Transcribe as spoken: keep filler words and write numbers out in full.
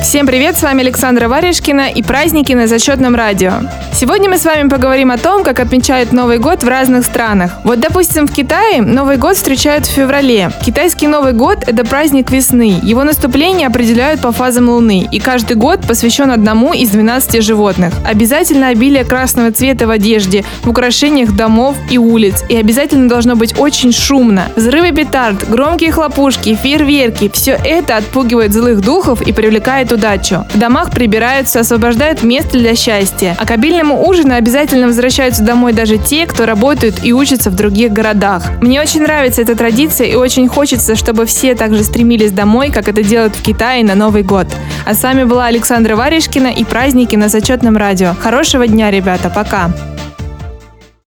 Всем привет, с вами Александра Варежкина и праздники на Зачетном радио. Сегодня мы с вами поговорим о том, как отмечают Новый год в разных странах. Вот, допустим, в Китае Новый год встречают в феврале. Китайский Новый год – это праздник весны. Его наступление определяют по фазам Луны, и каждый год посвящен одному из двенадцати животных. Обязательно обилие красного цвета в одежде, в украшениях домов и улиц. И обязательно должно быть очень шумно. Взрывы петард, громкие хлопушки, фейерверки – все это отпугивает злых духов и привлекает удачу. В домах прибираются, освобождают место для счастья. А к обильному ужину обязательно возвращаются домой даже те, кто работают и учатся в других городах. Мне очень нравится эта традиция и очень хочется, чтобы все также стремились домой, как это делают в Китае на Новый год. А с вами была Александра Варежкина и праздники на Зачетном радио. Хорошего дня, ребята, пока!